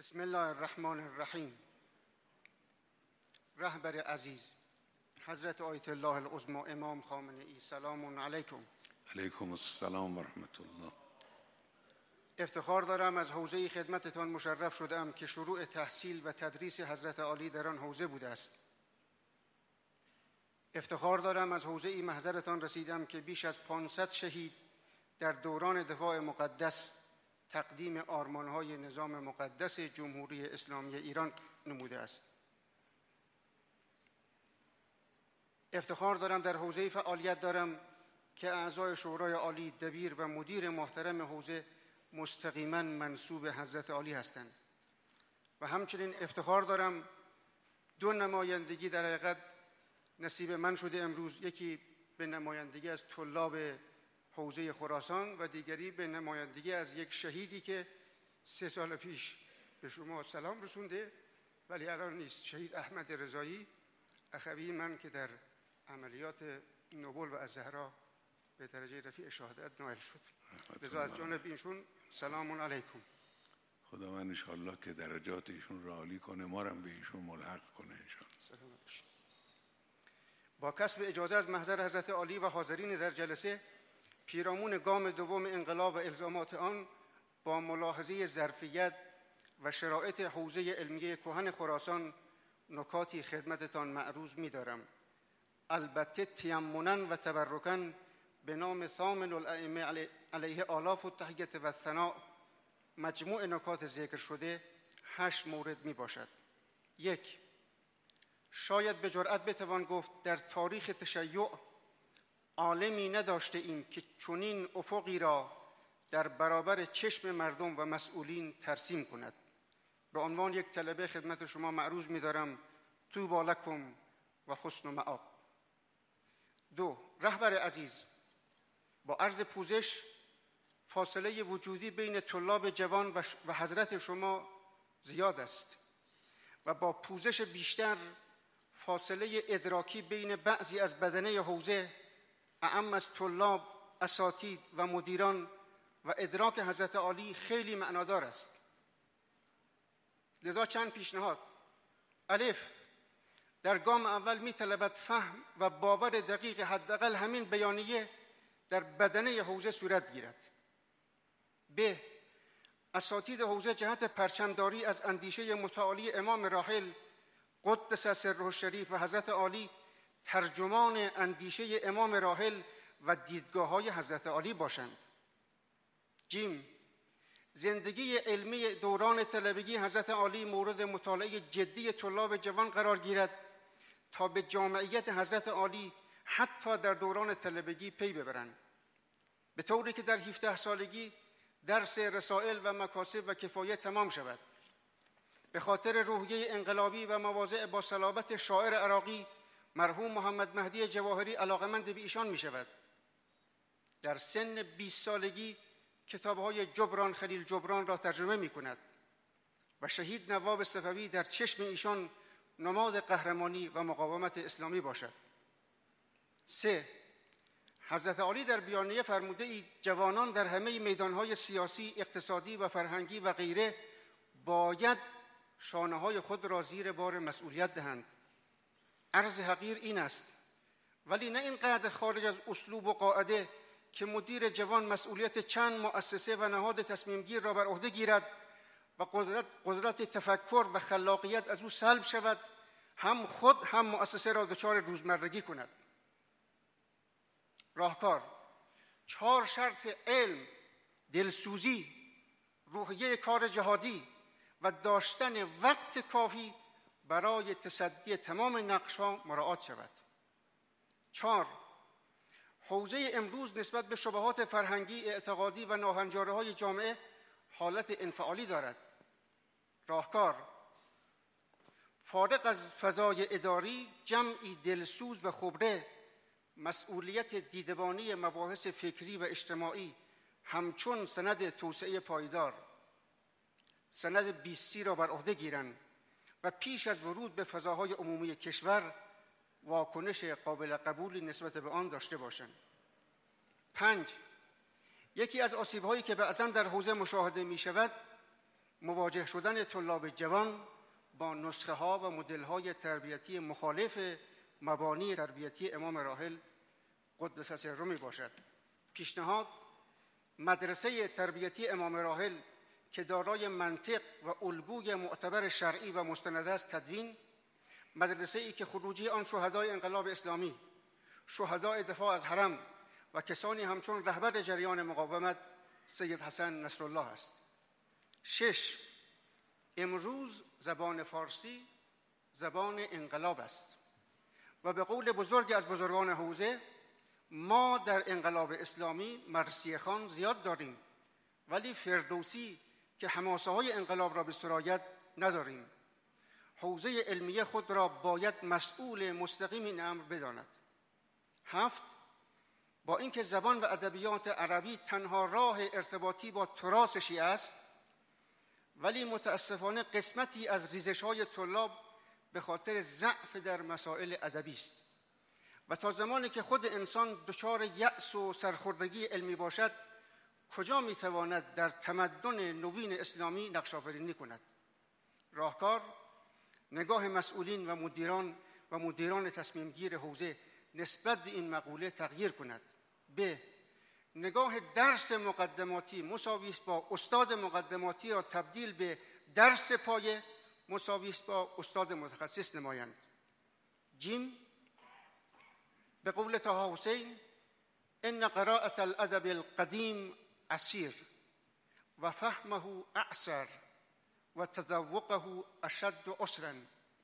بسم الله الرحمن الرحیم. رهبر عزیز حضرت آیت الله العظمی امام خامنه‌ای سلام علیکم. علیکم السلام و رحمت الله. افتخار دارم از حوزه خدمتتان مشرف شدم که شروع تحصیل و تدریس حضرت عالی در آن حوزه بوده است. افتخار دارم از حوزه محضرتان رسیدم که بیش از 500 شهید در دوران دفاع مقدس تقدیم آرمان‌های نظام مقدس جمهوری اسلامی ایران نموده است. افتخار دارم در حوزه فعالیت دارم که اعضای شورای عالی، دبیر و مدیر محترم حوزه مستقیما منسوب حضرت عالی هستند و همچنین افتخار دارم 2 نمایندگی در حقیقت نصیب من شده امروز، یکی به نمایندگی از طلاب حوزه خراسان و دیگری به نمایندگی از یک شهیدی که 3 سال پیش به شما سلام رسونده ولی الان نیست، شهید احمد رضایی اخوی من که در عملیات نوبل و الزهرا به درجه رفیع شهادت نائل شد. لذا از جانب ایشون سلام علیکم. خداوند انشاءالله که درجات ایشون را عالی کنه، ما را به ایشون ملحق کنه انشاءالله. با کسب اجازه از محضر حضرت عالی و حاضرین در جلسه، پیرامون گام دوم انقلاب و الزامات آن با ملاحظه ظرفیت و شرایط حوزه علمیه کهن خراسان نکاتی خدمتتان معروض می‌دارم، البته تیمنا و تبرکا به نام ثامن الائمه علیه آلاف التحیة و الثناء. مجموع نکات ذکر شده 8 مورد می باشد. 1. شاید به جرأت بتوان گفت در تاریخ تشیع عالمی نداشته ایم که چنین افقی را در برابر چشم مردم و مسئولین ترسیم کند. به عنوان یک طلبه خدمت شما معروض می دارم طوبی لکم و حسن مآب. 2. رهبر عزیز، با عرض پوزش، فاصله وجودی بین طلاب جوان و حضرت شما زیاد است و با پوزش بیشتر فاصله ادراکی بین بعضی از بدنه حوزه اعم از طلاب، اساتید و مدیران و ادراک حضرت عالی خیلی معنادار است. لذا چند پیشنهاد. الف، در گام اول می طلبد فهم و باور دقیق حداقل همین بیانیه در بدنه حوزه صورت گیرد. ب، اساتید حوزه جهت پرچمداری از اندیشه متعالی امام راحل قدس سره الشریف و حضرت عالی ترجمان اندیشه امام راحل و دیدگاه‌های حضرت عالی باشند. جیم، زندگی علمی دوران طلبگی حضرت عالی مورد مطالعه جدی طلاب جوان قرار گیرد تا به جامعیت حضرت عالی حتی در دوران طلبگی پی ببرند، به طوری که در 17 سالگی درس رسائل و مکاسب و کفایه تمام شود. به خاطر روحیه انقلابی و مواضع با صلابت شاعر عراقی مرحوم محمد مهدی جواهری علاقمند به ایشان می شود. در سن 20 سالگی کتاب‌های جبران خلیل جبران را ترجمه می کند و شهید نواب صفوی در چشم ایشان نماد قهرمانی و مقاومت اسلامی باشد. 3. حضرت عالی در بیانیه فرموده اید جوانان در همه میدانهای سیاسی، اقتصادی و فرهنگی و غیره باید شانه‌های خود را زیر بار مسئولیت دهند. عرض حقیر این است، ولی نه اینقدر خارج از اسلوب و قاعده که مدیر جوان مسئولیت چند مؤسسه و نهاد تصمیمگیر را بر عهده گیرد و قدرت تفکر و خلاقیت از او سلب شود، هم خود هم مؤسسه را دچار روزمرگی کند. راهکار: 4 شرط علم، دلسوزی، روحیه کار جهادی و داشتن وقت کافی برای تصدی تمام نقش‌ها مراعات شود. 4. حوزه امروز نسبت به شبهات فرهنگی، اعتقادی و ناهنجارهای جامعه حالت انفعالی دارد. راهکار: فارغ از فضای اداری، جمعی دلسوز و خبره مسئولیت دیدبانی مباحث فکری و اجتماعی همچون سند توسعه پایدار، سند 20 را بر عهده گیرند و پیش از ورود به فضاهای عمومی کشور واکنش قابل قبولی نسبت به آن داشته باشند. 5. یکی از آسیب‌هایی که بعضاً در حوزه مشاهده می شود مواجه شدن طلاب جوان با نسخه ها و مدل های تربیتی مخالف مبانی تربیتی امام راحل قدس سره می باشد. پیشنهاد مدرسه تربیتی امام راحل که دارای منطق و الگوی معتبر شرعی و مستند است تدوین، مدرسه ای که خروجی آن شهدای انقلاب اسلامی، شهدای دفاع از حرم و کسانی همچون رهبر جریان مقاومت سید حسن نصرالله است. 6. امروز زبان فارسی زبان انقلاب است و به قول بزرگی از بزرگان حوزه ما در انقلاب اسلامی مرثیه خان زیاد داریم ولی فردوسی که حماسه های انقلاب را به سرایت نداریم. حوزه علمیه خود را باید مسئول مستقیم این امر بداند. 7. با اینکه زبان و ادبیات عربی تنها راه ارتباطی با تراث شیعه است، ولی متاسفانه قسمتی از ریزش‌های طلاب به خاطر ضعف در مسائل ادبی است و تا زمانی که خود انسان دچار یأس و سرخوردگی علمی باشد کجا میتواند در تمدن نوین اسلامی نقش آفرینی کند؟ راهکار نگاه مسئولین و مدیران تصمیم گیر حوزه نسبت به این مقوله تغییر کند. ب. نگاه درس مقدماتی مساوی است با استاد مقدماتی را تبدیل به درس پایه مساوی است با استاد متخصص نمایند. جیم. به قول طه حسین ان قراءة الادب القدیم عسیر و فهمه اعسر و تذوقه اشد عسرا.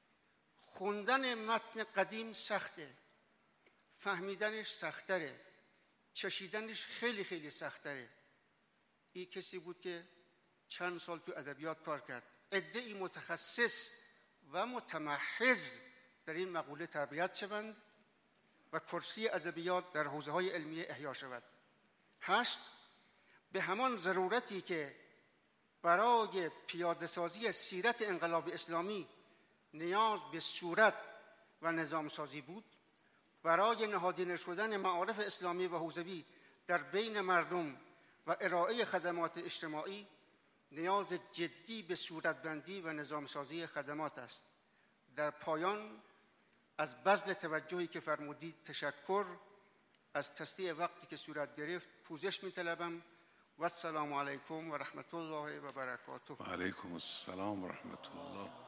خوندن متن قدیم سخته، فهمیدنش سختره، چشیدنش خیلی خیلی سختره. این کسی بود که چند سال تو ادبیات کار کرد. عده‌ای متخصص و متمحض در این مقوله تربیت شوند و کرسی ادبیات در حوزه‌های علمیه احیا شود. 8. به همان ضرورتی که برای پیاده‌سازی سیرت انقلاب اسلامی نیاز به صورت و نظام سازی بود، برای نهادینه شدن معارف اسلامی و حوزوی در بین مردم و ارائه خدمات اجتماعی نیاز جدی به صورتبندی و نظام سازی خدمات است. در پایان از بذل توجهی که فرمودید تشکر. از تصدیع وقتی که صورت گرفت پوزش می‌طلبم و السلام علیکم و رحمت الله و برکاته. و علیکم السلام و رحمت الله.